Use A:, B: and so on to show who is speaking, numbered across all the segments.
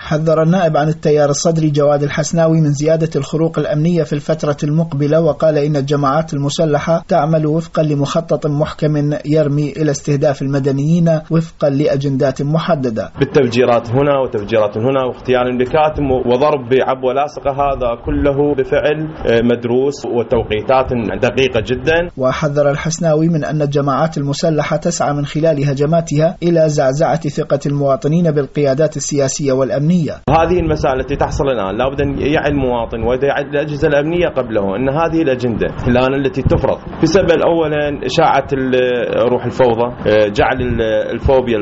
A: حذر النائب عن التيار الصدري جواد الحسناوي من زيادة الخروق الأمنية في الفترة المقبلة، وقال إن الجماعات المسلحة تعمل وفقا لمخطط محكم يرمي إلى استهداف المدنيين وفقا لأجندات محددة.
B: بالتفجيرات هنا وتفجيرات هنا واختيار الكاتم وضرب بعبوة لاصقة، هذا كله بفعل مدروس وتوقيتات دقيقة جدا.
A: وحذر الحسناوي من أن الجماعات المسلحة تسعى من خلال هجماتها إلى زعزعة ثقة المواطنين بالقيادات السياسية والأمنية.
B: هذه المسائل التي تحصل الآن لا بد أن يعي المواطن ويعي الأجهزة الأمنية قبله أن هذه الأجندة الآن التي تفرض بسبب أولا إشاعة روح الفوضى، جعل الفوبيا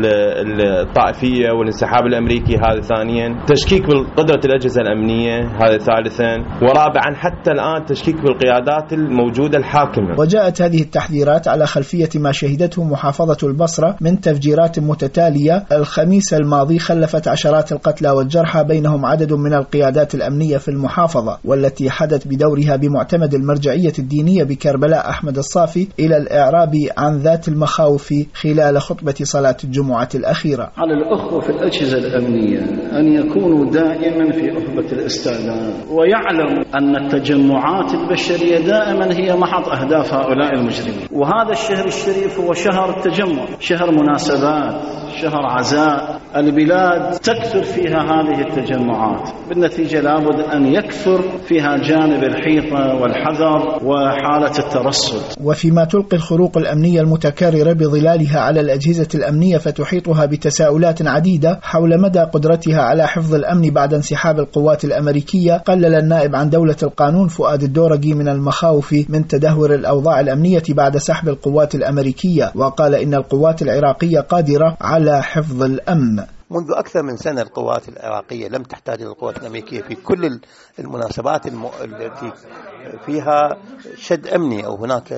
B: الطائفية والانسحاب الأمريكي، هذا ثانيا، تشكيك بقدرة الأجهزة الأمنية، هذا ثالثا، ورابعا حتى الآن تشكيك بالقيادات الموجودة الحاكمة.
A: وجاءت هذه التحذيرات على خلفية ما شهدته محافظة البصرة من تفجيرات متتالية الخميس الماضي خلفت عشرات القتلى والجرحى، بينهم عدد من القيادات الأمنية في المحافظة، والتي حدت بدورها بمعتمد المرجعية الدينية بكربلاء أحمد الصافي إلى الإعراب عن ذات المخاوف خلال خطبة صلاة الجمعة الأخيرة.
C: على الأخوة في الأجهزة الأمنية أن يكونوا دائما في أهبة الاستعداد، ويعلم أن التجمعات البشرية دائما هي محط أهداف هؤلاء المجرمين. وهذا الشهر الشريف هو شهر التجمع، شهر مناسبات، شهر عزاء، البلاد تكثر فيها هذه التجمعات، بالنتيجة لابد أن يكثر فيها جانب الحيطة والحذر وحالة الترصد.
A: وفيما تلقي الخروق الأمنية المتكررة بظلالها على الأجهزة الأمنية فتحيطها بتساؤلات عديدة حول مدى قدرتها على حفظ الأمن بعد انسحاب القوات الأمريكية، قلل النائب عن دولة القانون فؤاد الدورقي من المخاوف من تدهور الأوضاع الأمنية بعد سحب القوات الأمريكية، وقال إن القوات العراقية قادرة على حفظ الأمن.
D: منذ أكثر من سنة القوات العراقية لم تحتاج للقوات الأمريكية في كل المناسبات التي فيها شد أمني أو هناك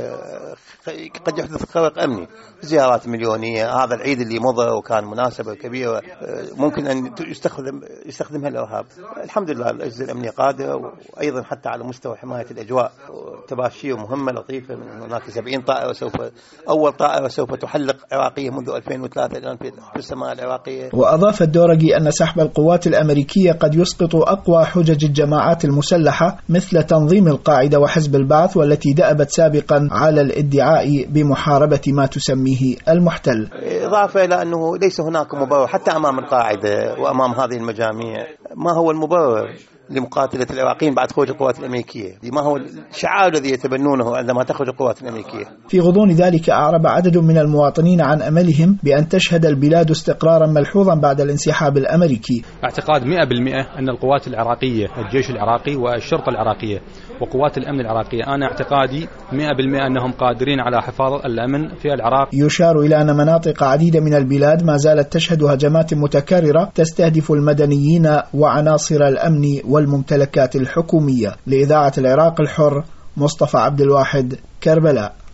D: قد يحدث خرق أمني، زيارات مليونية. هذا العيد اللي مضى وكان مناسبة كبيرة ممكن أن يستخدمها الإرهاب. الحمد لله الأجهزة الأمنية قادرة، وأيضا حتى على مستوى حماية الأجواء تباشير مهمة لطيفة. من هناك 70 طائرة أول طائرة سوف تحلق عراقية منذ 2003 الآن في السماء العراقية.
A: وأضاف الدورقي أن سحب القوات الأمريكية قد يسقط أقوى حجج الجماعات المسلحة مثل تنظيم القاعدة وحزب البعث، والتي دأبت سابقا على الادعاء بمحاربة ما تسميه المحتل.
D: إضافة إلى أنه ليس هناك مبرر حتى أمام القاعدة وأمام هذه المجاميع. ما هو المبرر لمقاتلة العراقيين بعد خروج القوات الأمريكية؟ ما هو الشعار الذي يتبنونه عندما تخرج القوات الأمريكية؟
A: في غضون ذلك أعرب عدد من المواطنين عن أملهم بأن تشهد البلاد استقرارا ملحوظا بعد الانسحاب الأمريكي.
E: اعتقاد 100% أن القوات العراقية، الجيش العراقي والشرطة العراقية وقوات الأمن العراقية، أنا اعتقادي 100% أنهم قادرين على حفاظ الأمن في العراق.
A: يشار إلى أن مناطق عديدة من البلاد ما زالت تشهد هجمات متكررة تستهدف المدنيين وعناصر الأمن والممتلكات الحكومية. لإذاعة العراق الحر، مصطفى عبد الواحد، كربلاء.